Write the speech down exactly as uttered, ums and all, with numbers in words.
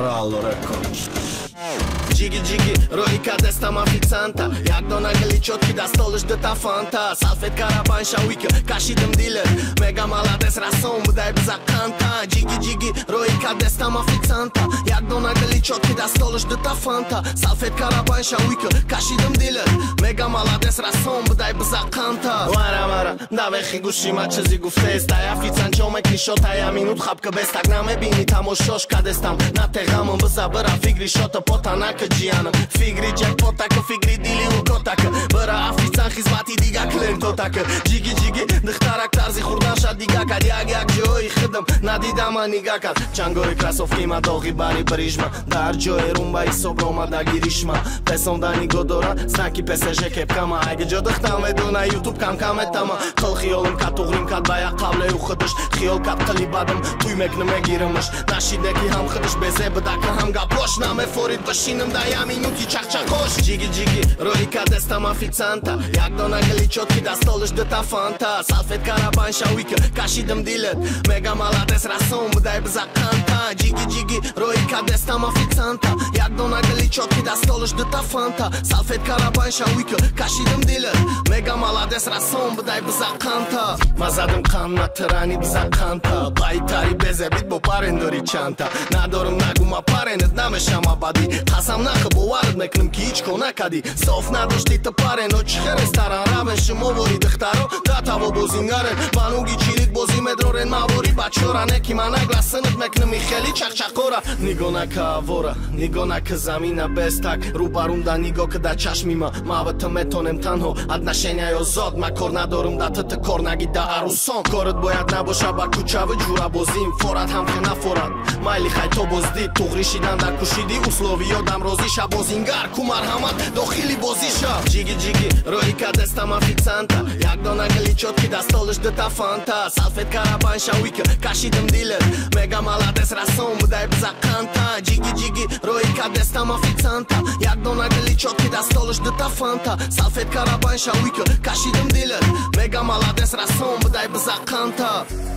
allora Джиги джиги, ройка дестам официанта Як дона гли чётки да столыш дыта фанта Салфетка рабанша уйка, кашидым диле Мега молодец расон, бдай бза канта Джиги джиги, ройка дестам официанта Як дона гли чётки да столыш дыта фанта Салфетка рабанша уйка, кашидым диле Мега молодец расон, бдай бза канта Вара вара, давехи гушима чизи гуфте Стай официант чомек нишота Я минут хапка без так намебини тамошош кадестам На тегамам бза бра фигри шота потанака Ջիանը Ֆիգրի ջակպոտակը, ֆիգրի դիլի ու կոտակը Բրա աֆիցան խիզվատի դիգա կլեն տոտակը Ջիգի ջիգի դխտարակ տարզի խուրդան շատ դիգակա Դիագ յակ ջոյի խդմ, նադի դամա նիգակա Չանգորի կրասովքի մա դողի բարի բրիժմա Դար ջոյի ռումբայի սոբրոմա դա գիրիշմա Պեսոնդանի գոդորա, սնակի պես է ժեկեպ կամա Այգը ջո դխտամ է դունա յուտուբ կամ կամ է տամա Խլխի ոլում կատ ուղրիմ կատ բայա կավլե ու խդշ Խիոլ կատ կլի բադմ, թույ մեկնմ է գիրմշ Նաշիդեկի համ խդշ բեզե բդակը համ գա պոշ Նամ է ֆորիտ բշինմ դա я минути чак-чакош Джиги-джиги, ройка дестам официанта Як дона гли чётки да столыш дыта фанта Салфетка рабанша уйка, кашидым дилет Мега молодец расон, бдай бза канта Джиги-джиги, ройка дестам официанта Як дона гли чётки да столыш дыта фанта Салфетка рабанша уйка, кашидым дилет Мега молодец расон, бдай бза канта Мазадым канна тырани бза канта Байтари безе бит бо парендори чанта Надорым нагума паренет намешам абади Хасам нахы бовард мекнем ки ич конакади Соф надошти тапаре, но чихере старан равен Шимовори дыхтаро, да таво бозингарен Бануги чирик бози медрорен мавори Бачора неки манагла сынып мекнем и хели чак-чакора Ниго нака авора, ниго нака замина без так Рубарум да ниго када чашмима Мавата метонем танho, отношения ё зод Макор надорым да тыты корнаги да арусон Корот боят набоша ба кучавы ҷура бозим Форат ҳамхе нафорат, майли хай то бозди Туғришидан да кушиди, услови ёдам розиша Бозингар, кумар ҳамат, дохили бозиша Джиги-джиги, ройка дестам официанта Як дона гли чётки да столыш дыта фанта Салфетка рабанша уйка, кашидым дилет Мега молодец расон, бдай бза канта Джиги-джиги, ройка дестам официанта Як дона гли чётки да столыш дыта фанта Салфетка рабанша уйка, кашидым дилет Мега молодец расон, бдай бза канта